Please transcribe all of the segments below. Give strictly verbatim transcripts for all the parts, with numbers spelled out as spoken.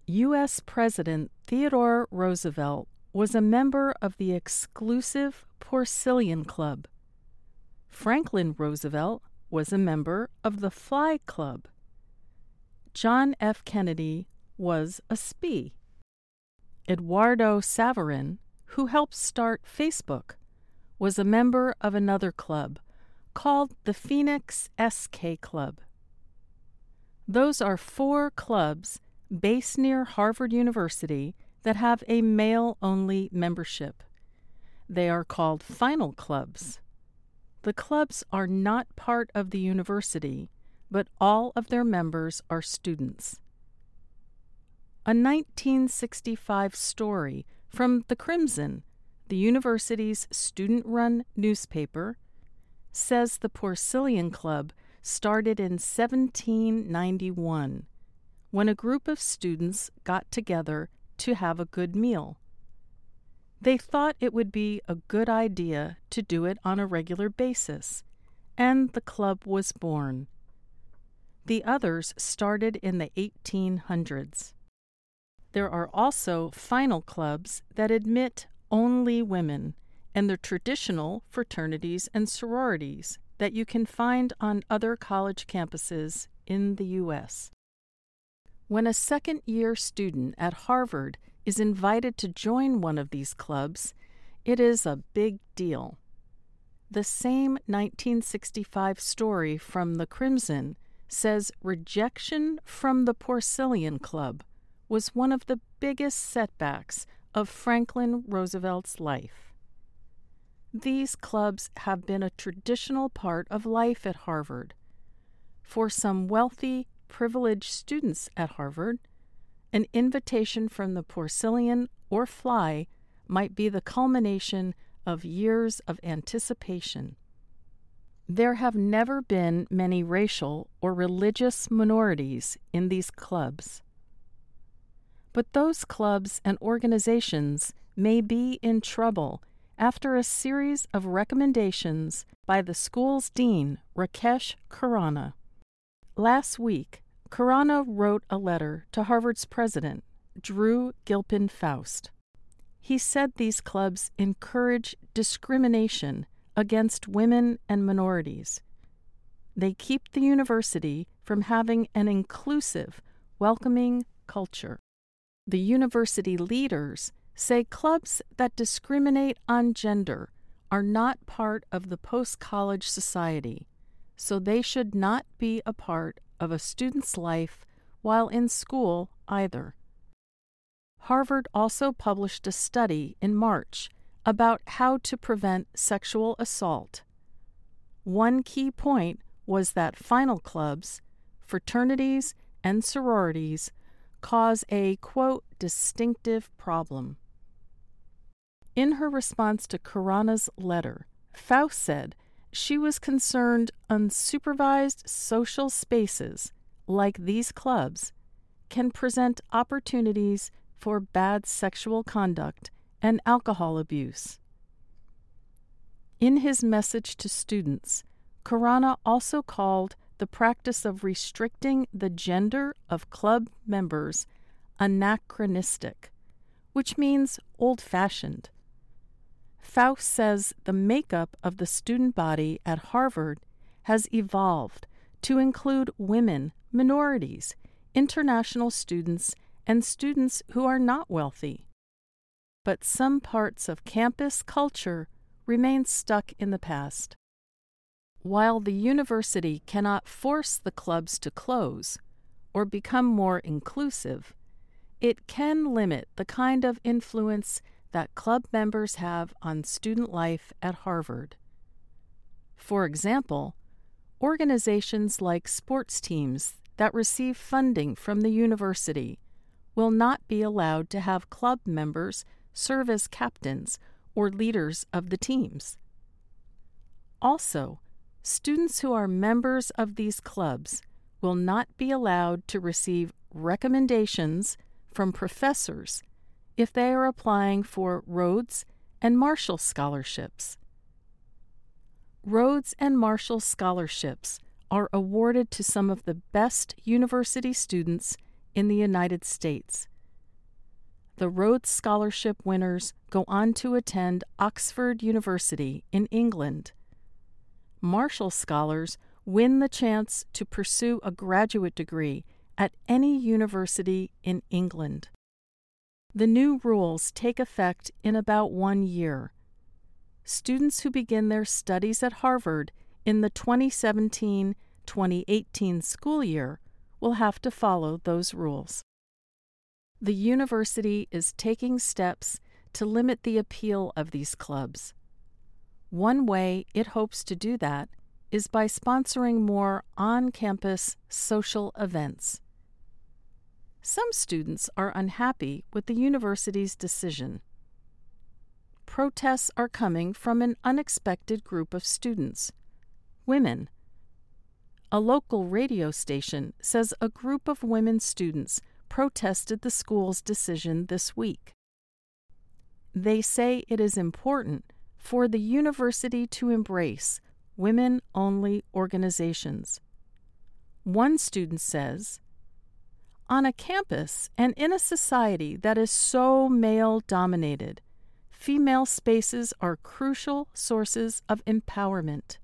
U S President Theodore Roosevelt was a member of the exclusive Porcellian Club. Franklin Roosevelt was a member of the Fly Club. John F. Kennedy was a S P E. Eduardo Saverin, who helped start Facebook, was a member of another club called the Phoenix S K Club. Those are four clubs based near Harvard University that have a male-only membership. They are called Final Clubs. The clubs are not part of the university, but all of their members are students. A nineteen sixty-five story from The Crimson, the university's student-run newspaper, says the Porcellian Club started in seventeen ninety-one, when a group of students got together to have a good meal. They thought it would be a good idea to do it on a regular basis, and the club was born. The others started in the eighteen hundreds. There are also final clubs that admit only women, and the traditional fraternities and sororities that you can find on other college campuses in the U S When a second-year student at Harvard is invited to join one of these clubs, it is a big deal. The same nineteen sixty-five story from The Crimson says rejection from the Porcellian Club was one of the biggest setbacks of Franklin Roosevelt's life. These clubs have been a traditional part of life at Harvard. For some wealthy, privileged students at Harvard, an invitation from the Porcellian or Fly might be the culmination of years of anticipation. There have never been many racial or religious minorities in these clubs. But those clubs and organizations may be in trouble after a series of recommendations by the school's dean, Rakesh Khurana. Last week, Khurana wrote a letter to Harvard's president, Drew Gilpin Faust. He said these clubs encourage discrimination against women and minorities. They keep the university from having an inclusive, welcoming culture. The university leaders say clubs that discriminate on gender are not part of the post-college society, so they should not be a part of a student's life while in school either. Harvard also published a study in March about how to prevent sexual assault. One key point was that final clubs, fraternities, and sororities cause a, quote, distinctive problem. In her response to Khurana's letter, Faust said she was concerned unsupervised social spaces, like these clubs, can present opportunities for bad sexual conduct and alcohol abuse. In his message to students, Khurana also called the practice of restricting the gender of club members anachronistic, which means old-fashioned. Faust says the makeup of the student body at Harvard has evolved to include women, minorities, international students, and students who are not wealthy. But some parts of campus culture remain stuck in the past. While the university cannot force the clubs to close or become more inclusive, it can limit the kind of influence that club members have on student life at Harvard. For example, organizations like sports teams that receive funding from the university will not be allowed to have club members serve as captains or leaders of the teams. Also, students who are members of these clubs will not be allowed to receive recommendations from professors if they are applying for Rhodes and Marshall scholarships. Rhodes and Marshall scholarships are awarded to some of the best university students in the United States, The Rhodes Scholarship winners go on to attend Oxford University in England. Marshall scholars win the chance to pursue a graduate degree at any university in England. The new rules take effect in about one year. Students who begin their studies at Harvard in the twenty seventeen twenty eighteen school year will have to follow those rules. The university is taking steps to limit the appeal of these clubs. One way it hopes to do that is by sponsoring more on-campus social events. Some students are unhappy with the university's decision. Protests are coming from an unexpected group of students, women. A local radio station says a group of women students protested the school's decision this week. They say it is important for the university to embrace women-only organizations. One student says, "On a campus and in a society that is so male-dominated, female spaces are crucial sources of empowerment."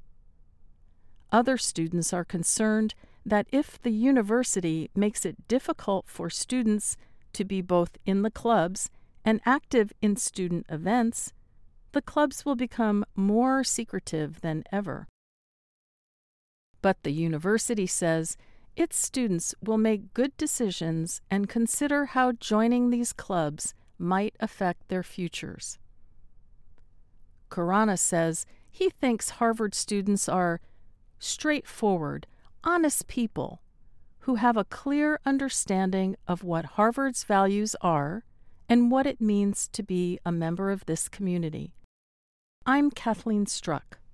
Other students are concerned that if the university makes it difficult for students to be both in the clubs and active in student events, the clubs will become more secretive than ever. But the university says its students will make good decisions and consider how joining these clubs might affect their futures. Khurana says he thinks Harvard students are straightforward, honest people who have a clear understanding of what Harvard's values are and what it means to be a member of this community. I'm Kathleen Struck.